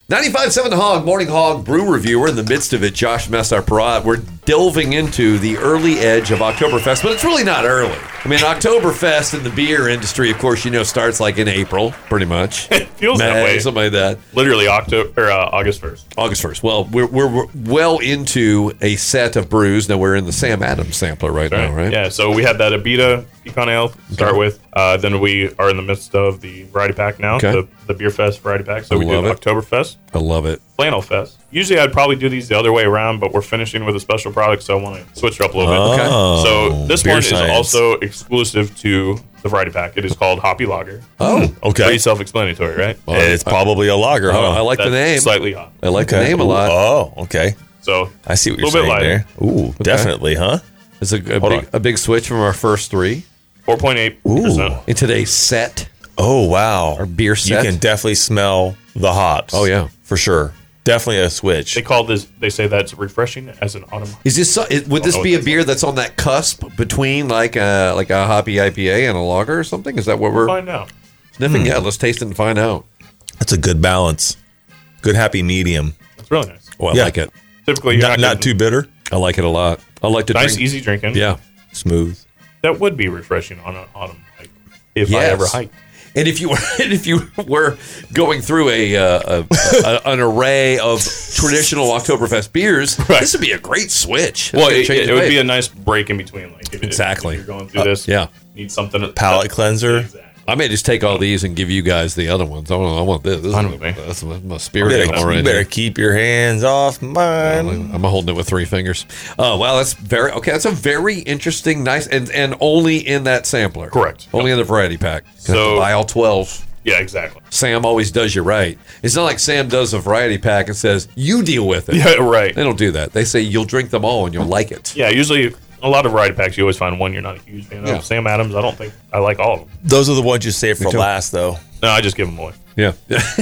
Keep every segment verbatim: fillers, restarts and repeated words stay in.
ninety-five point seven The Hog, Morning Hog Brew Review. We're in the midst of it. Josh Messar-Perrott. We're delving into the early edge of Oktoberfest, but it's really not early. I mean, Oktoberfest in the beer industry, of course, you know, starts like in April, pretty much. It feels May, that way. Something like that. Literally October or uh, August first. August first. Well, we're, we're well into a set of brews. Now, we're in the Sam Adams sampler right, Right. now, right? Yeah, so we had that Abita Pecan Ale to start with. Uh, then we are in the midst of the Variety Pack now, Okay. the, the Beer Fest Variety Pack. So I we did love it. Oktoberfest, I love it. Flannel Fest. Usually I'd probably do these the other way around, but we're finishing with a special product, so I want to switch it up a little bit. Okay. Oh, So this beer one science. is also exclusive to the Variety Pack. It is called Hoppy Lager. Oh, Okay. Pretty self-explanatory, right? It's probably a lager, oh, huh? I like the That's name. Slightly hot. I like Okay. the name a lot. Oh, okay. So I see what you're a little saying bit lighter. there. Ooh, definitely, huh? It's a, a, Hold big, on. a big switch from our first three four point eight percent. in today's set. Oh, wow. Our beer set. You can definitely smell the hops. Oh, yeah. For sure. Definitely a switch. They call this, they say that's refreshing as an autumn. Is this so, is, would this know be what a that's beer that's on that cusp between like a like a hoppy I P A and a lager or something? Is that what we're Find out. sniffing? Yeah, let's taste it and find out. That's a good balance. Good happy medium. It's really nice. Oh, I Yeah. like it. Typically, you're Not, not, not too bitter. I like it a lot. I like to nice, drink. easy drinking. Yeah, Smooth. That would be refreshing on an autumn hike if Yes. I ever hiked. and if you were and if you were going through a, uh, a, a an array of traditional Oktoberfest beers, Right. this would be a great switch. It's Well, gonna it, change it the would pace. be a nice break in between. Like if, Exactly. if you're going through this, yeah. need something. Palate cleanser. Exactly. I may just take all these and give you guys the other ones. I want, I want this. This Fine is with me. that's my, my You spirit better, animal you right better here. keep your hands off mine. I'm holding it with three fingers. Oh, wow, that's very okay. That's a very interesting, nice, and and only in that sampler. Correct. Only in the variety pack. You have to So- buy all twelve. Yeah, exactly. Sam always does you right. It's not like Sam does a variety pack and says you deal with it. Yeah, right. They don't do that. They say you'll drink them all and you'll like it. Yeah, usually a lot of variety packs, you always find one you're not a huge fan of. Yeah. Sam Adams, I don't think I like all of them. Those are the ones you save for too. last, though. No, I just give them away. Yeah.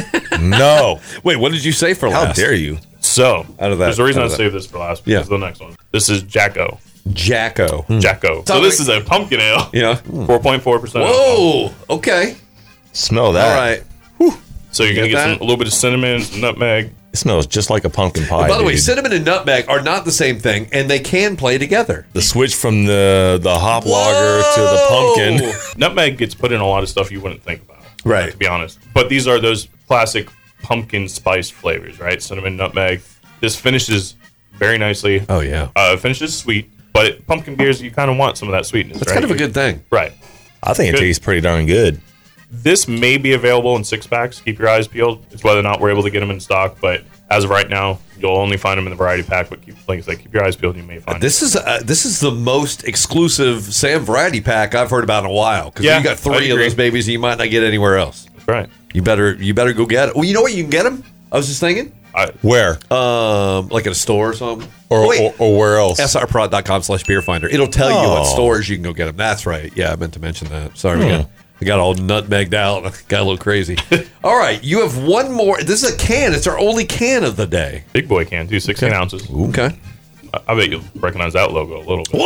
No. Wait, what did you say for How last? dare you? So Out of that- there's a reason out I of that. saved this for last. Yeah. Because the next one. This is Jacko. Jacko. Jacko. So Sounds this like- is a pumpkin ale. Yeah. four point four percent. Whoa. Okay. Smell that. All right. So you're going to Get get some, that? a little bit of cinnamon, some nutmeg. It smells just like a pumpkin pie. By the way, dude. cinnamon and nutmeg are not the same thing, and they can play together. the switch from the the hop lager to the pumpkin. Nutmeg gets put in a lot of stuff you wouldn't think about. Right. To be honest. But these are those classic pumpkin spice flavors, right? Cinnamon, nutmeg. This finishes very nicely. Oh, yeah. Uh, it finishes sweet. But it, pumpkin beers, you kind of want some of that sweetness, That's right? kind of a good thing. Right. I think it Good. tastes pretty darn good. This may be available in six packs. Keep your eyes peeled. It's whether or not we're able to get them in stock. But as of right now, you'll only find them in the variety pack. But keep, like I said, keep your eyes peeled. You may find This is uh, this is the most exclusive Sam variety pack I've heard about in a while. Because Yeah, you got I'd three of agree. those babies you might not get anywhere else. them. That's right. You better you better go get it. Well, you know what? You can get them. I was just thinking, I, Where? um, like at a store or something. or, Oh, wait. or or where else? S R prod dot com slash beer finder. It'll tell you what Oh. stores you can go get them. That's right. Yeah, I meant to mention that. Sorry, we got we got all nutmegged out. Got a little crazy. All right, you have one more. This is a can. It's our only can of the day. big boy can too, sixteen ounces. Okay. I, I bet you'll recognize that logo a little bit.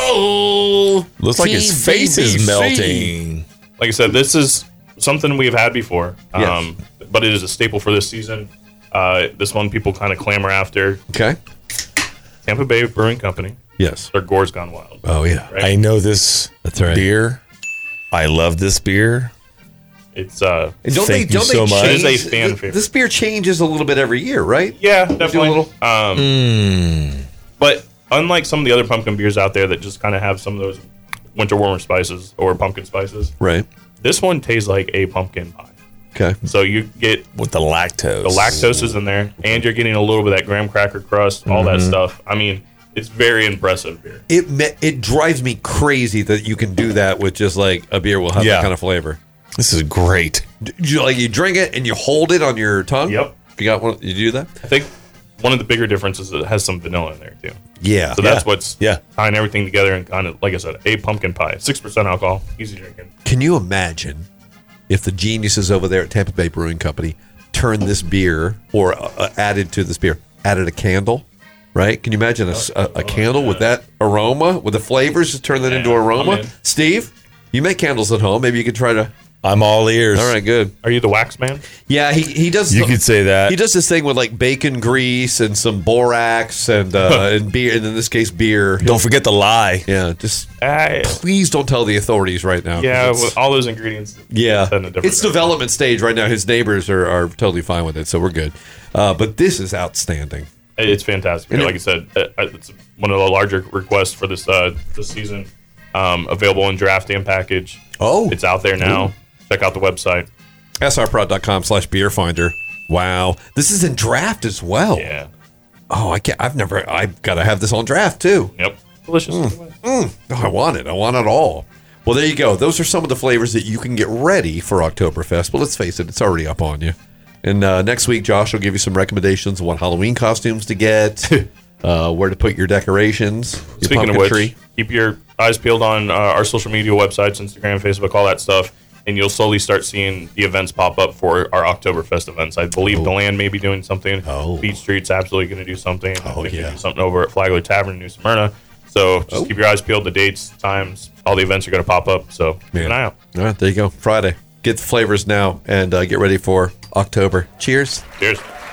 Whoa! Looks like his face is T V B C. melting. Like I said, this is something we've had before, Yes. um, but it is a staple for this season. Uh, this one people kind of clamor after. Okay. Tampa Bay Brewing Company. Yes. Their Gore's Gone Wild. Oh yeah. Right? I know this That's right. beer. I love this beer. It's uh, And don't Thank they? you Don't so they much. change? It is a fan th- favorite. This beer changes a little bit every year, right? yeah, definitely. little- Um, Mm. But unlike some of the other pumpkin beers out there that just kind of have some of those winter warmer spices or pumpkin spices, Right. this one tastes like a pumpkin pie. Okay. So you get With the lactose. the lactose is in there, and you're getting a little bit of that graham cracker crust, all that stuff. I mean, it's very impressive beer. It me- it drives me crazy that you can do that with just like a beer will have Yeah. that kind of flavor. This is great. D- You like you drink it and you hold it on your tongue. Yep. You got one. You do that? I think one of the bigger differences is it has some vanilla in there too. Yeah. So that's what's Yeah. tying everything together and kind of, like I said, a pumpkin pie. six percent alcohol, easy drinking. Can you imagine if the geniuses over there at Tampa Bay Brewing Company turned this beer or uh, added to this beer, added a candle, right? Can you imagine a, s- a- a candle with that aroma, with the flavors, just turn that into aroma? I'm in. Steve, you make candles at home. Maybe you could try to I'm all ears. All right, good. Are you the wax man? Yeah, he, he does. You the- could say that. He does this thing with like bacon grease and some borax and uh, and beer, and in this case, beer. Don't forget the lie. Yeah, just Uh, please don't tell the authorities right now. 'cause yeah, it's- with all those ingredients. yeah. send a different It's development stage right now. His neighbors are, are totally fine with it, so we're good. Uh, but this is outstanding. It's fantastic. And it- Like I said, uh, it's one of the larger requests for this uh, this season. Um, available in draft and package. Oh. It's out there now. Check out the website. srprod.com slash beer finder. Wow. This is in draft as well. Yeah. Oh, I can't. I've never. I've got to have this on draft too. Yep. Delicious. Oh, I want it. I want it all. Well, there you go. Those are some of the flavors that you can get ready for Oktoberfest. But let's face it, it's already up on you. And uh, next week, Josh will give you some recommendations on what Halloween costumes to get, uh, where to put your decorations, your Speaking of pumpkin which, tree. keep your eyes peeled on uh, our social media websites, Instagram, Facebook, all that stuff, and you'll slowly start seeing the events pop up for our Oktoberfest events. I believe the Land may be doing something. Oh. Beach Street's absolutely going to do something. Oh, I think yeah. they do something over at Flagler Tavern in New Smyrna. So just Oh. keep your eyes peeled. The dates, times, all the events are going to pop up. So keep Man. an eye out. All right, there you go. Friday. Get the flavors now and uh, get ready for October. Cheers. Cheers.